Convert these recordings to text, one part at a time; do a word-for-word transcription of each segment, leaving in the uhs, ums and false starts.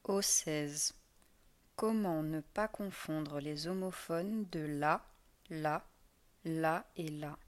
O seize. Comment ne pas confondre les homophones de la, la, la et la?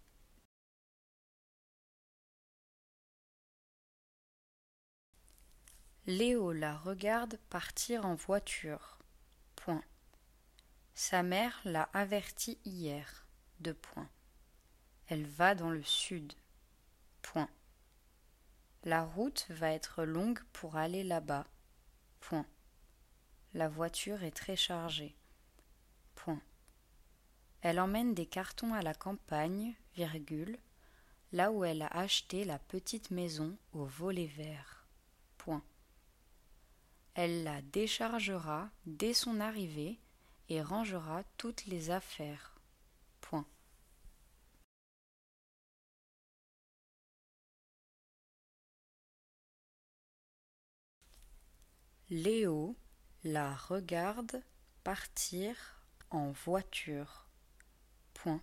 Léo la regarde partir en voiture. Point. Sa mère l'a averti hier. Deux points. Elle va dans le sud. Point. La route va être longue pour aller là-bas. Point. La voiture est très chargée. Point. Elle emmène des cartons à la campagne, virgule, là où elle a acheté la petite maison au volet vert. Point. Elle la déchargera dès son arrivée et rangera toutes les affaires. Point. Léo la regarde partir en voiture. Point.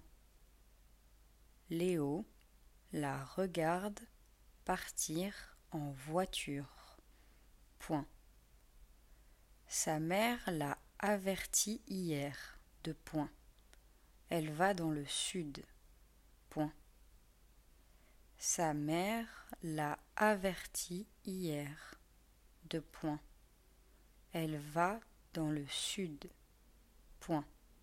Léo la regarde partir en voiture. Point. Sa mère l'a averti hier. Deux points. Elle va dans le sud. Point. Sa mère l'a averti hier. Deux points. Elle va dans le sud. Point.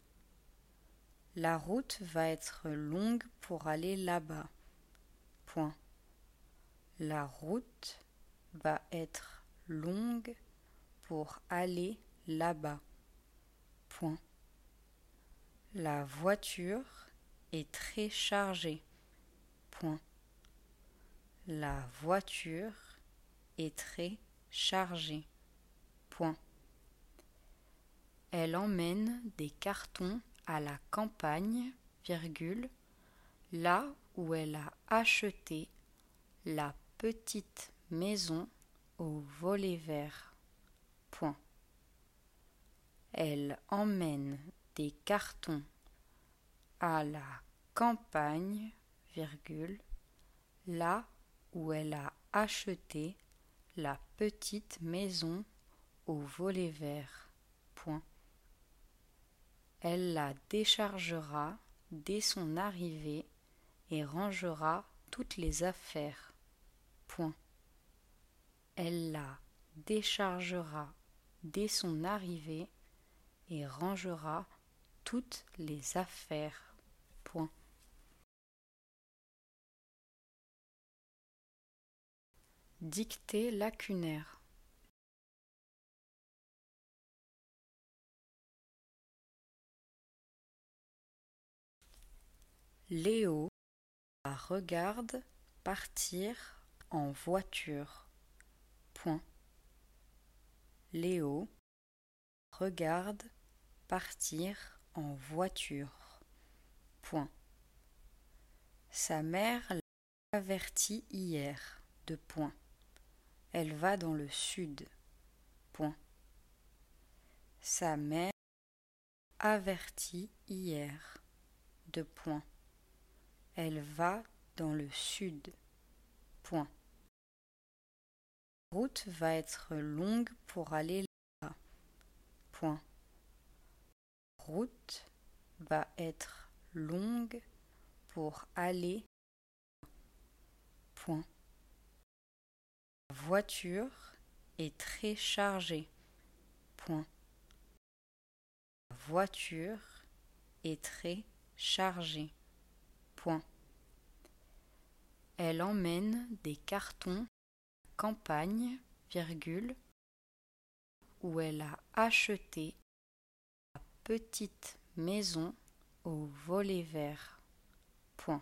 La route va être longue pour aller là-bas. Point. La route va être longue pour aller là-bas. Point. La voiture est très chargée. Point. La voiture est très chargée. Point. Elle emmène des cartons à la campagne, virgule, là où elle a acheté la petite maison au volet vert. Point. Elle emmène des cartons à la campagne, virgule, là où elle a acheté la petite maison au volet vert. Point. Elle la déchargera dès son arrivée et rangera toutes les affaires. Point. Elle la déchargera dès son arrivée et rangera toutes les affaires. Point. Dictée lacunaire. Léo la regarde partir en voiture. Point. Léo regarde partir en voiture. Point. Sa mère l'a averti hier. Deux points. Elle va dans le sud. Point. Sa mère l'a averti hier. Deux points. Elle va dans le sud. Point. La route va être longue pour aller là-bas. Point. La route va être longue pour aller là-bas. Point. La voiture est très chargée. Point. La voiture est très chargée. Point. Elle emmène des cartons à la campagne, virgule, où elle a acheté la petite maison au volet vert. Point.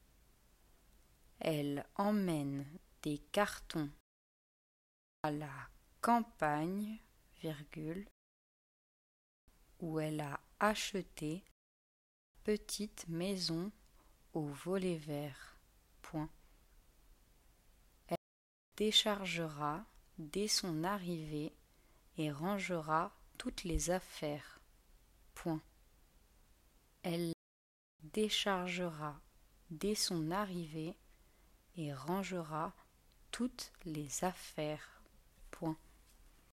Elle emmène des cartons à la campagne, virgule, où elle a acheté la petite maison au volet vert. Point. Elle déchargera dès son arrivée et rangera toutes les affaires. Point. Elle déchargera dès son arrivée et rangera toutes les affaires. Point.